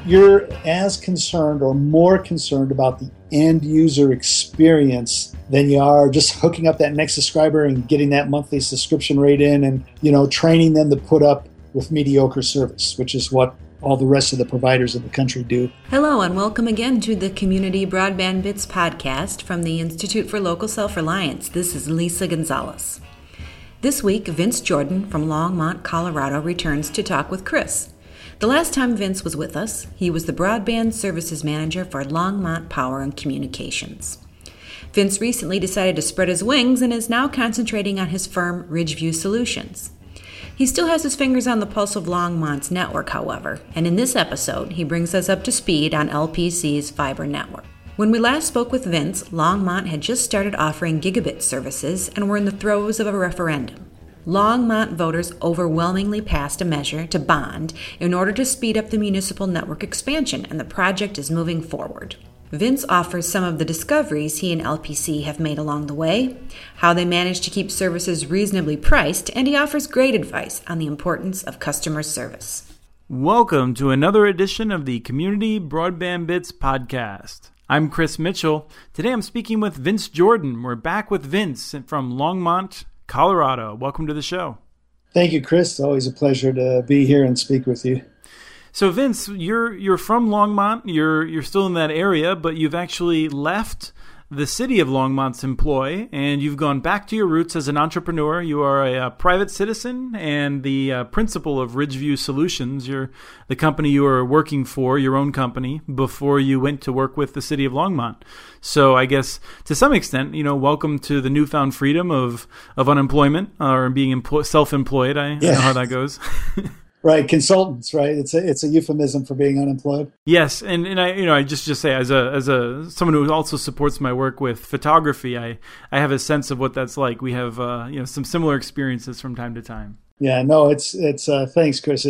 you're as concerned or more concerned about the end user experience than you are just hooking up that next subscriber and getting that monthly subscription rate in and, training them to put up with mediocre service, which is what all the rest of the providers in the country do. Hello and welcome again to the Community Broadband Bits podcast from the Institute for Local Self-Reliance. This is Lisa Gonzalez. This week, Vince Jordan from Longmont, Colorado returns to talk with Chris. The last time Vince was with us, he was the Broadband Services Manager for Longmont Power and Communications. Vince recently decided to spread his wings and is now concentrating on his firm, Ridgeview Solutions. He still has his fingers on the pulse of Longmont's network, however, and in this episode, he brings us up to speed on LPC's fiber network. When we last spoke with Vince, Longmont had just started offering gigabit services and were in the throes of a referendum. Longmont voters overwhelmingly passed a measure to bond in order to speed up the municipal network expansion, and the project is moving forward. Vince offers some of the discoveries he and LPC have made along the way, how they managed to keep services reasonably priced, and he offers great advice on the importance of customer service. Welcome to another edition of the Community Broadband Bits podcast. I'm Chris Mitchell. Today I'm speaking with Vince Jordan. We're back with Vince from Longmont, Colorado. Welcome to the show. Thank you, Chris. It's always a pleasure to be here and speak with you. So Vince, you're from Longmont. You're still in that area, but you've actually left the city of Longmont's employ, and you've gone back to your roots as an entrepreneur. You are a private citizen and the principal of Ridgeview Solutions. You're the company you were working for, your own company, before you went to work with the city of Longmont. So I guess to some extent, welcome to the newfound freedom of unemployment or being self-employed. I know how that goes. Right, consultants, right? It's a euphemism for being unemployed. Yes, and I just say as a someone who also supports my work with photography, I have a sense of what that's like. We have some similar experiences from time to time. Yeah, no, it's thanks, Chris.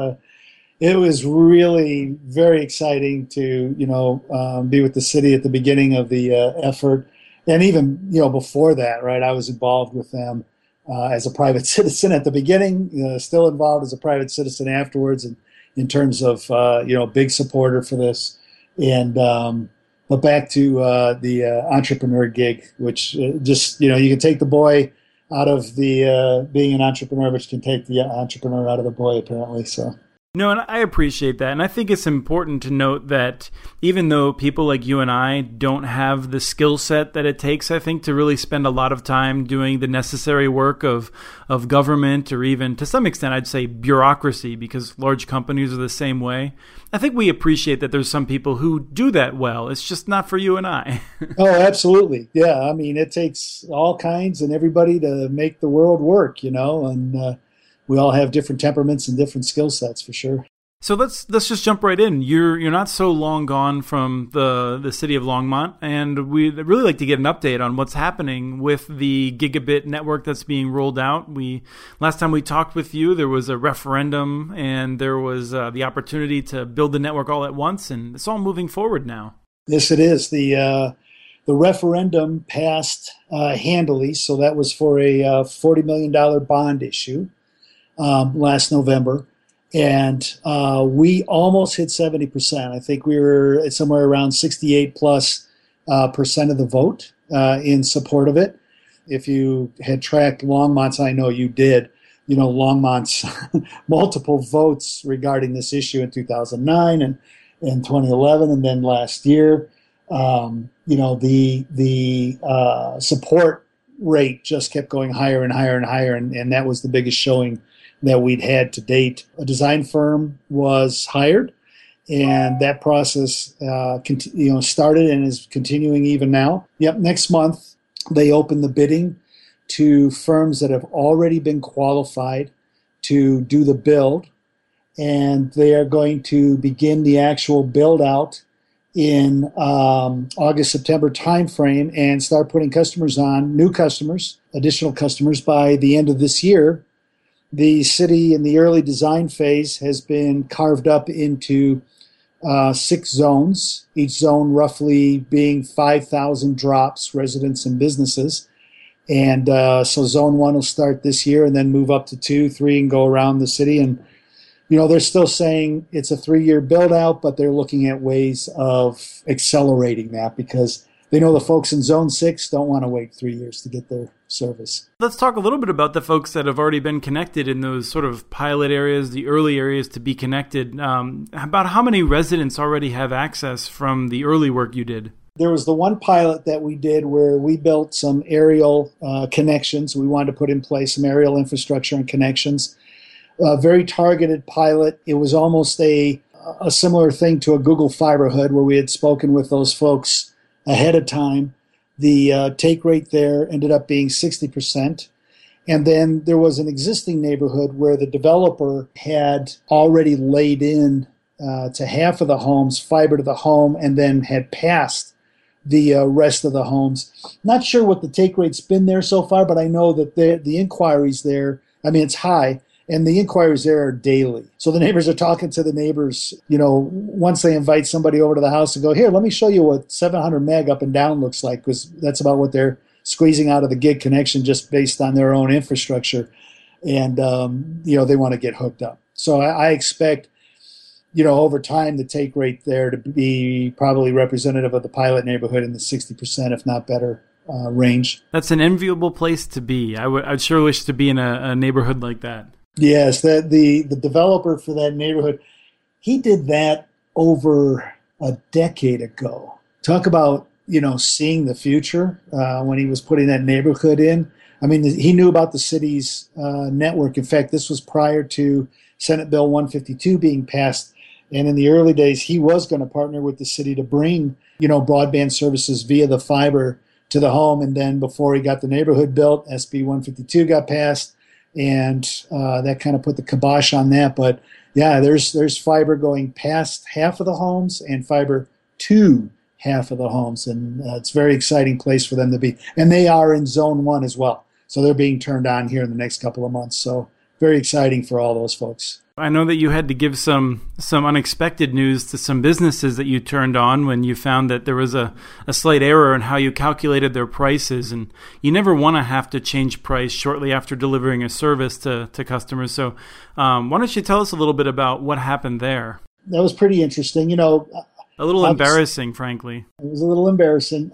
It was really very exciting to be with the city at the beginning of the effort, and even before that, right? I was involved with them. As a private citizen at the beginning, still involved as a private citizen afterwards, and in terms of big supporter for this. And but back to the entrepreneur gig, which just you can take the boy out of the being an entrepreneur, but you can take the entrepreneur out of the boy apparently. So. No, and I appreciate that. And I think it's important to note that even though people like you and I don't have the skill set that it takes, I think, to really spend a lot of time doing the necessary work of government, or even to some extent, I'd say bureaucracy, because large companies are the same way. I think we appreciate that there's some people who do that well. It's just not for you and I. Oh, absolutely. Yeah. I mean, it takes all kinds and everybody to make the world work, and we all have different temperaments and different skill sets for sure. So let's just jump right in. You're not so long gone from the city of Longmont, and we'd really like to get an update on what's happening with the gigabit network that's being rolled out. Last time we talked with you, there was a referendum, and there was the opportunity to build the network all at once, and it's all moving forward now. Yes, it is. The referendum passed handily, so that was for a $40 million bond issue. Last November, and we almost hit 70%. I think we were at somewhere around 68 plus percent of the vote in support of it. If you had tracked Longmont's, I know you did, Longmont's multiple votes regarding this issue in 2009 and in 2011, and then last year, the support rate just kept going higher and higher and higher, and that was the biggest showing that we'd had to date. A design firm was hired, and that process started and is continuing even now. Next month they open the bidding to firms that have already been qualified to do the build, and they are going to begin the actual build out in August-September timeframe and start putting customers on, new customers, additional customers by the end of this year. The city in the early design phase has been carved up into 6 zones, each zone roughly being 5,000 drops, residents and businesses. And so zone 1 will start this year and then move up to 2, 3, and go around the city. And They're still saying it's a 3-year build out, but they're looking at ways of accelerating that because they know the folks in Zone 6 don't want to wait 3 years to get their service. Let's talk a little bit about the folks that have already been connected in those sort of pilot areas, the early areas to be connected. About how many residents already have access from the early work you did? There was the one pilot that we did where we built some aerial connections. We wanted to put in place some aerial infrastructure and connections. A very targeted pilot. It was almost a similar thing to a Google Fiber Hood where we had spoken with those folks ahead of time. The take rate there ended up being 60%. And then there was an existing neighborhood where the developer had already laid in to half of the homes, fiber to the home, and then had passed the rest of the homes. Not sure what the take rate's been there so far, but I know that the inquiries there, it's high. And the inquiries there are daily. So the neighbors are talking to the neighbors, once they invite somebody over to the house and go, here, let me show you what 700 meg up and down looks like, because that's about what they're squeezing out of the gig connection just based on their own infrastructure. And, they want to get hooked up. So I expect, over time, the take rate there to be probably representative of the pilot neighborhood in the 60%, if not better, range. That's an enviable place to be. I'd sure wish to be in a neighborhood like that. Yes, the developer for that neighborhood, he did that over a decade ago. Talk about, seeing the future when he was putting that neighborhood in. He knew about the city's network. In fact, this was prior to Senate Bill 152 being passed. And in the early days, he was going to partner with the city to bring, broadband services via the fiber to the home. And then before he got the neighborhood built, SB 152 got passed. And that kind of put the kibosh on that. But yeah, there's fiber going past half of the homes and fiber to half of the homes. And it's a very exciting place for them to be. And they are in Zone 1 as well. So they're being turned on here in the next couple of months. So very exciting for all those folks. I know that you had to give some unexpected news to some businesses that you turned on when you found that there was a slight error in how you calculated their prices. And you never want to have to change price shortly after delivering a service to customers. So why don't you tell us a little bit about what happened there? That was pretty interesting. A little embarrassing, frankly. It was a little embarrassing.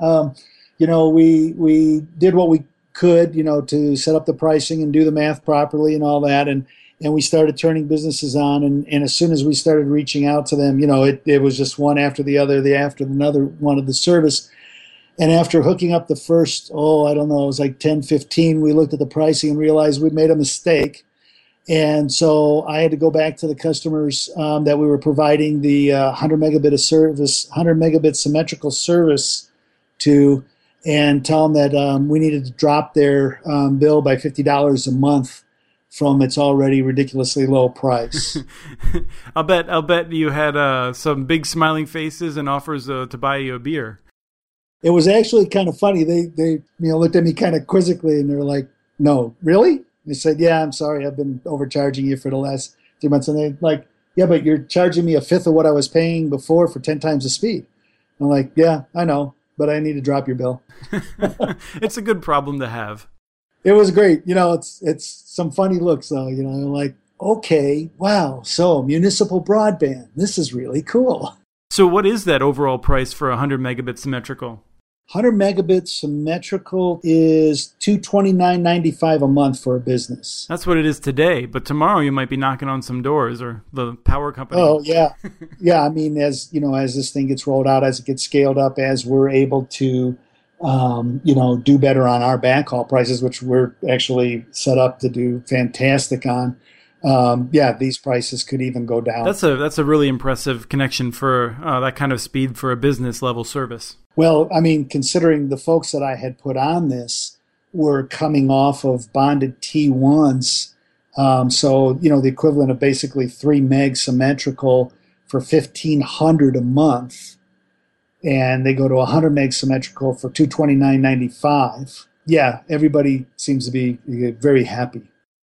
We did what we could, to set up the pricing and do the math properly and all that. And we started turning businesses on, and as soon as we started reaching out to them, it was just one after the other, after another one of the service. And after hooking up the first, it was like 10, 15, we looked at the pricing and realized we'd made a mistake. And so I had to go back to the customers that we were providing the 100 megabit symmetrical service to, and tell them that we needed to drop their bill by $50 a month from its already ridiculously low price. I'll bet you had some big smiling faces and offers to buy you a beer. It was actually kind of funny. They looked at me kind of quizzically, and they were like, "No, really?" They said, "Yeah, I'm sorry, I've been overcharging you for the last 3 months." And they're like, "Yeah, but you're charging me a fifth of what I was paying before for 10 times the speed." I'm like, "Yeah, I know, but I need to drop your bill." It's a good problem to have. It was great. It's some funny looks, though. Like, okay, wow, so municipal broadband. This is really cool. So what is that overall price for 100 megabit symmetrical? 100 megabit symmetrical is $229.95 a month for a business. That's what it is today, but tomorrow you might be knocking on some doors, or the power company. Oh, yeah. Yeah, as this thing gets rolled out, as it gets scaled up, as we're able to do better on our backhaul prices, which we're actually set up to do fantastic on. These prices could even go down. That's a really impressive connection for that kind of speed for a business level service. Well, considering the folks that I had put on this were coming off of bonded T1s, the equivalent of basically 3 meg symmetrical for $1,500 a month. And they go to 100 meg symmetrical for $229.95. Yeah, everybody seems to be very happy.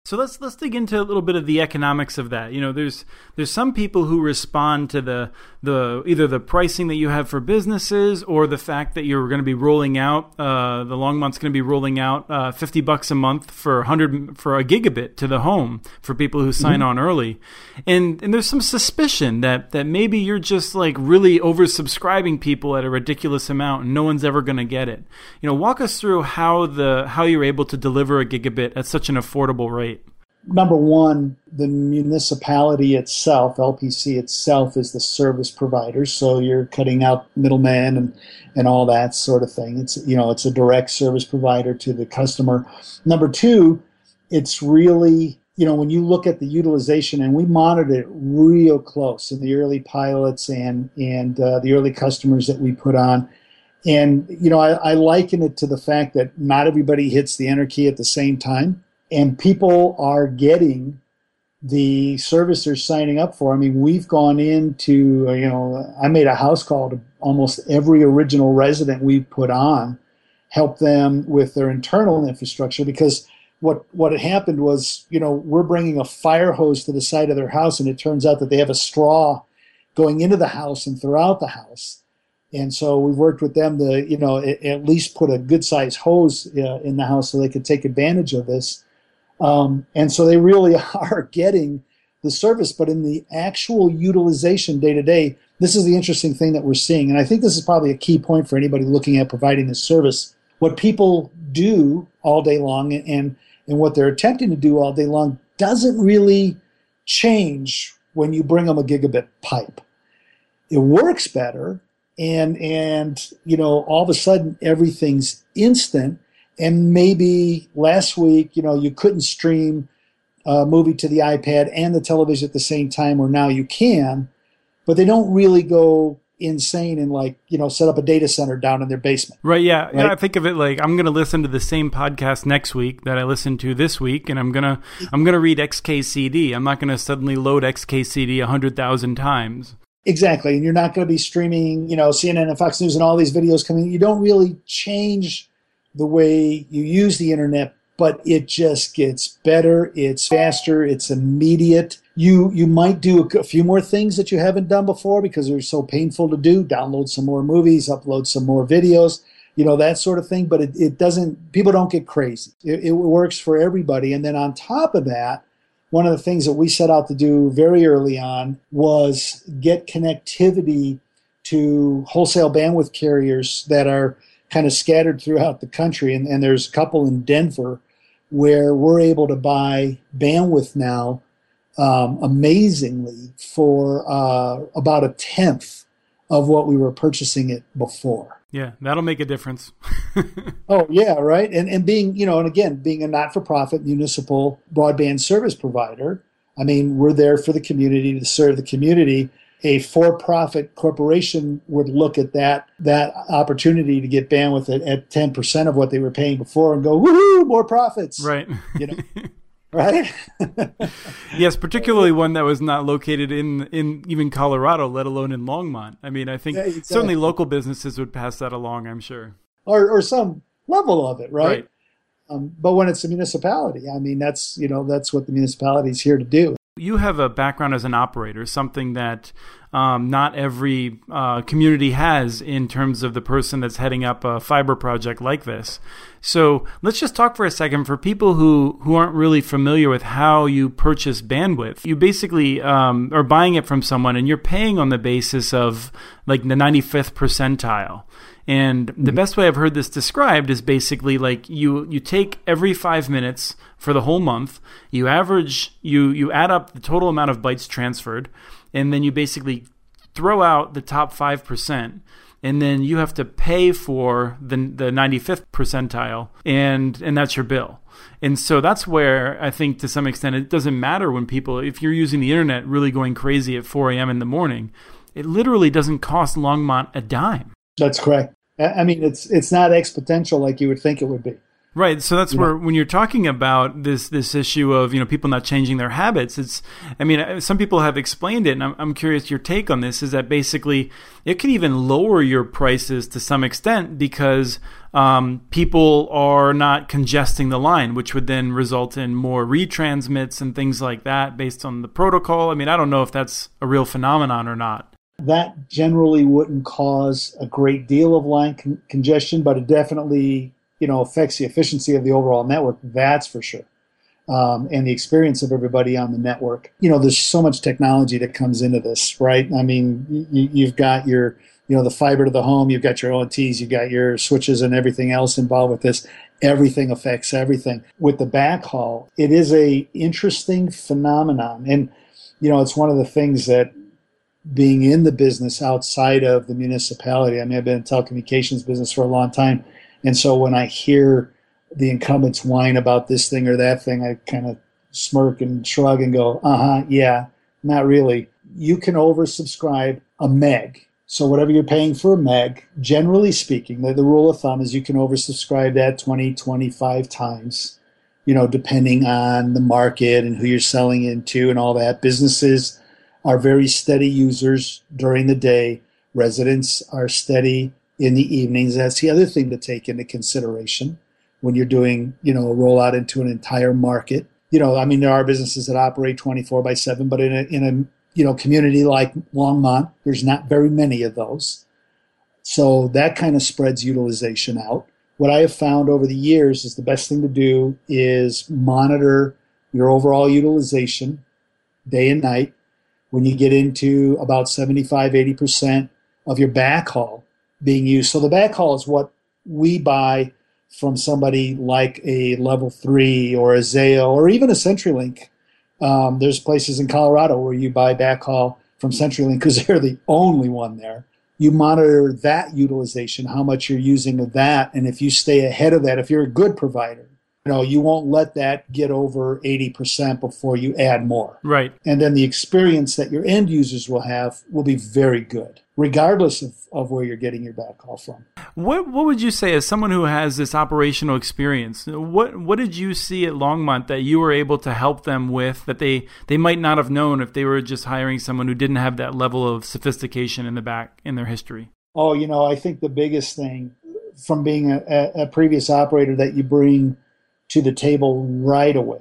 So let's dig into a little bit of the economics of that. There's some people who respond to the either the pricing that you have for businesses or the fact that you're going to be rolling out the Longmont's going to be rolling out $50 a month for a gigabit to the home for people who sign on early, and there's some suspicion that maybe you're just like really oversubscribing people at a ridiculous amount and no one's ever going to get it. Walk us through how you're able to deliver a gigabit at such an affordable rate. Number one, the municipality itself, LPC itself, is the service provider. So you're cutting out middlemen and all that sort of thing. It's a direct service provider to the customer. Number two, it's really, when you look at the utilization, and we monitor it real close in the early pilots and the early customers that we put on. And, I liken it to the fact that not everybody hits the enter key at the same time. And people are getting the service they're signing up for. I mean, we've gone into, I made a house call to almost every original resident we put on, help them with their internal infrastructure, because what had happened was, we're bringing a fire hose to the side of their house, and it turns out that they have a straw going into the house and throughout the house. And so we've worked with them to, at least put a good-sized hose in the house so they could take advantage of this. And so they really are getting the service, but in the actual utilization day to day, this is the interesting thing that we're seeing. And I think this is probably a key point for anybody looking at providing this service. What people do all day long and what they're attempting to do all day long doesn't really change when you bring them a gigabit pipe. It works better, and all of a sudden everything's instant. And maybe last week, you couldn't stream a movie to the iPad and the television at the same time, or now you can, but they don't really go insane and set up a data center down in their basement. Right, yeah. Right? Yeah, I think of it like I'm going to listen to the same podcast next week that I listened to this week, and I'm going to read XKCD. I'm not going to suddenly load XKCD 100,000 times. Exactly, and you're not going to be streaming, CNN and Fox News and all these videos coming. You don't really change the way you use the internet, but it just gets better. It's faster. It's immediate. You might do a few more things that you haven't done before because they're so painful to do. Download some more movies, upload some more videos, that sort of thing. But it doesn't. People don't get crazy. It works for everybody. And then on top of that, one of the things that we set out to do very early on was get connectivity to wholesale bandwidth carriers that are kind of scattered throughout the country. And there's a couple in Denver where we're able to buy bandwidth now, amazingly, for about a tenth of what we were purchasing it before. Yeah, that'll make a difference. Oh, yeah, right. And being, and again, being a not-for-profit municipal broadband service provider, I mean, we're there for the community, to serve the community. A for-profit corporation would look at that opportunity to get bandwidth at 10% of what they were paying before and go, woohoo, more profits. Right. Right? Yes, particularly one that was not located in even Colorado, let alone in Longmont. I mean, I think certainly local businesses would pass that along, I'm sure. Or some level of it, right? But when it's a municipality, I mean, that's what the municipality is here to do. You have a background as an operator, something that not every community has in terms of the person that's heading up a fiber project like this. So let's just talk for a second for people who aren't really familiar with how you purchase bandwidth. You basically are buying it from someone and you're paying on the basis of like the 95th percentile. And the best way I've heard this described is basically like you take every 5 minutes for the whole month, you average, you add up the total amount of bytes transferred, and then you basically throw out the top 5%, and then you have to pay for the 95th percentile, and that's your bill. And so that's where I think to some extent it doesn't matter when people, if you're using the internet really going crazy at 4 a.m. in the morning, it literally doesn't cost Longmont a dime. That's correct. I mean, it's not exponential like you would think it would be. Right. So that's where, when you're talking about this issue of, people not changing their habits, some people have explained it, and I'm curious your take on this, is that basically it could even lower your prices to some extent because people are not congesting the line, which would then result in more retransmits and things like that based on the protocol. I don't know if that's a real phenomenon or not. That generally wouldn't cause a great deal of line congestion, but it definitely affects the efficiency of the overall network, that's for sure. And the experience of everybody on the network. There's so much technology that comes into this, right? You've got your, the fiber to the home, you've got your ONTs, you've got your switches and everything else involved with this. Everything affects everything. With the backhaul, it is a interesting phenomenon. And, it's one of the things that being in the business outside of the municipality, I've been in the telecommunications business for a long time. And so when I hear the incumbents whine about this thing or that thing, I kind of smirk and shrug and go, yeah, not really. You can oversubscribe a meg. So whatever you're paying for a meg, generally speaking, the rule of thumb is you can oversubscribe that 20, 25 times, depending on the market and who you're selling into and all that. Businesses are very steady users during the day. Residents are steady in the evenings. That's the other thing to take into consideration when you're doing, a rollout into an entire market. There are businesses that operate 24/7, but in a community like Longmont, there's not very many of those. So that kind of spreads utilization out. What I have found over the years is the best thing to do is monitor your overall utilization day and night. When you get into about 75-80% of your backhaul being used. So the backhaul is what we buy from somebody like a Level 3 or a Zayo or even a CenturyLink. There's places in Colorado where you buy backhaul from CenturyLink because they're the only one there. You monitor that utilization, how much you're using of that, and if you stay ahead of that, if you're a good provider, you won't let that get over 80% before you add more. Right. And then the experience that your end users will have will be very good, regardless of where you're getting your backhaul from. What would you say, as someone who has this operational experience, what did you see at Longmont that you were able to help them with that they might not have known if they were just hiring someone who didn't have that level of sophistication in their history? Oh, I think the biggest thing from being a previous operator that you bring to the table right away,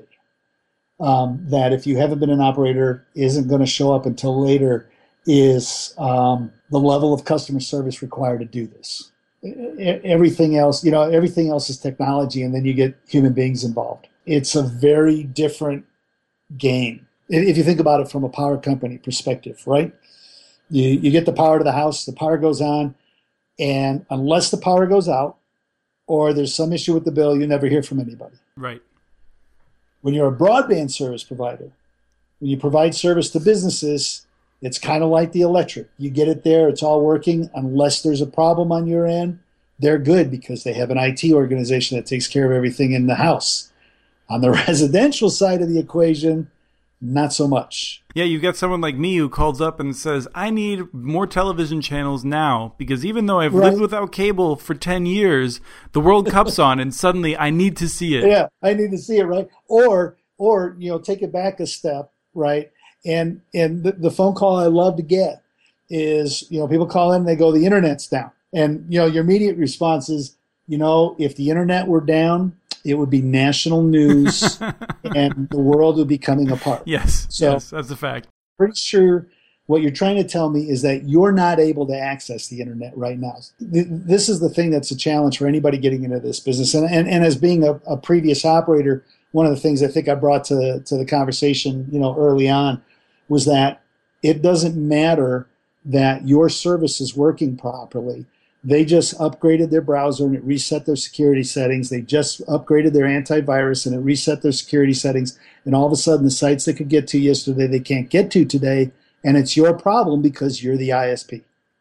that if you haven't been an operator isn't going to show up until later, is the level of customer service required to do this. Everything else is technology, and then you get human beings involved. It's a very different game. If you think about it from a power company perspective, right? You get the power to the house, the power goes on, and unless the power goes out, or there's some issue with the bill, you never hear from anybody. Right. When you're a broadband service provider, when you provide service to businesses, it's kind of like the electric. You get it there, it's all working. Unless there's a problem on your end, they're good because they have an IT organization that takes care of everything in the house. On the residential side of the equation, not so much. Yeah, you get someone like me who calls up and says, I need more television channels now because even though I've lived without cable for 10 years, the World Cup's on and suddenly I need to see it. Yeah, I need to see it, right? Or take it back a step, right? And the phone call I love to get is, people call in and they go, the internet's down. And, your immediate response is, if the internet were down, it would be national news and the world would be coming apart. Yes, that's a fact. Pretty sure what you're trying to tell me is that you're not able to access the internet right now. This is the thing that's a challenge for anybody getting into this business. And as being a previous operator, one of the things I think I brought to the conversation, early on was that it doesn't matter that your service is working properly. They just upgraded their browser and it reset their security settings. They just upgraded their antivirus and it reset their security settings. And all of a sudden, the sites they could get to yesterday, they can't get to today. And it's your problem because you're the ISP.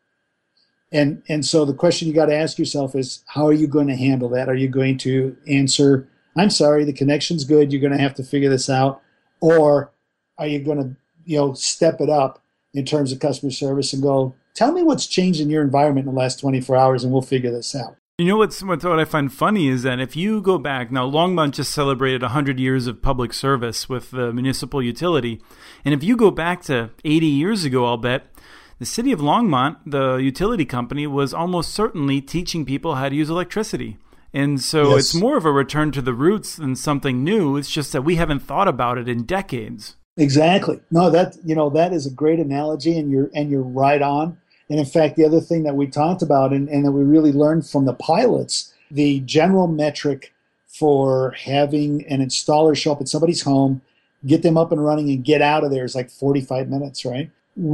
And so the question you got to ask yourself is, how are you going to handle that? Are you going to answer, I'm sorry, the connection's good, you're going to have to figure this out? Or are you going to, step it up in terms of customer service and go, tell me what's changed in your environment in the last 24 hours and we'll figure this out. You know what I find funny is that if you go back, now Longmont just celebrated 100 years of public service with the municipal utility, and if you go back to 80 years ago, I'll bet, the city of Longmont, the utility company, was almost certainly teaching people how to use electricity. And so Yes. It's more of a return to the roots than something new. It's just that we haven't thought about it in decades. Exactly. No, that is a great analogy, and you're right on. And in fact, the other thing that we talked about and that we really learned from the pilots, the general metric for having an installer show up at somebody's home, get them up and running and get out of there is like 45 minutes, right?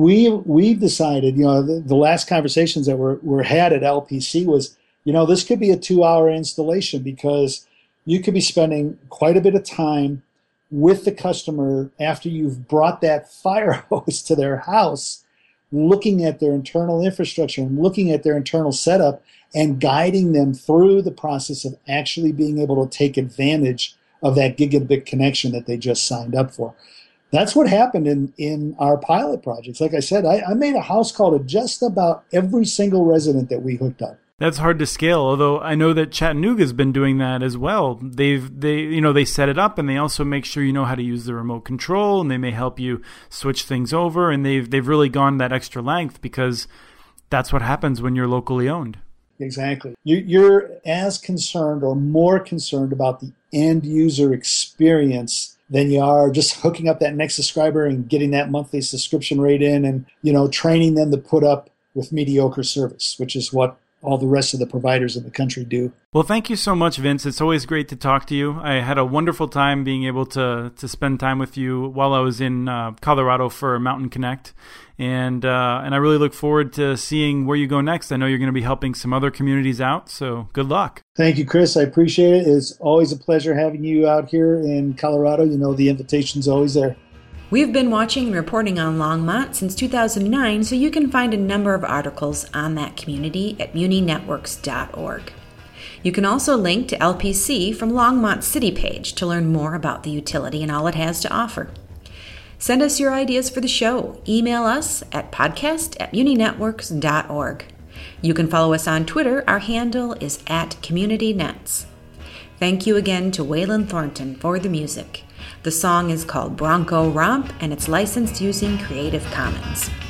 We've decided, the last conversations that were had at LPC was, this could be a 2-hour installation, because you could be spending quite a bit of time with the customer after you've brought that fire hose to their house, looking at their internal infrastructure and looking at their internal setup and guiding them through the process of actually being able to take advantage of that gigabit connection that they just signed up for. That's what happened in our pilot projects. Like I said, I made a house call to just about every single resident that we hooked up. That's hard to scale, although I know that Chattanooga's been doing that as well. They set it up, and they also make sure you know how to use the remote control, and they may help you switch things over, and they've really gone that extra length, because that's what happens when you're locally owned. Exactly. You're as concerned or more concerned about the end user experience than you are just hooking up that next subscriber and getting that monthly subscription rate in, and training them to put up with mediocre service, which is what all the rest of the providers in the country do. Well, thank you so much, Vince. It's always great to talk to you. I had a wonderful time being able to spend time with you while I was in Colorado for Mountain Connect. And I really look forward to seeing where you go next. I know you're going to be helping some other communities out, so good luck. Thank you, Chris. I appreciate it. It's always a pleasure having you out here in Colorado. The invitation's always there. We've been watching and reporting on Longmont since 2009, so you can find a number of articles on that community at muninetworks.org. You can also link to LPC from Longmont City page to learn more about the utility and all it has to offer. Send us your ideas for the show. Email us at podcast@muninetworks.org. You can follow us on Twitter. Our handle is @CommunityNets. Thank you again to Waylon Thornton for the music. The song is called Bronco Romp, and it's licensed using Creative Commons.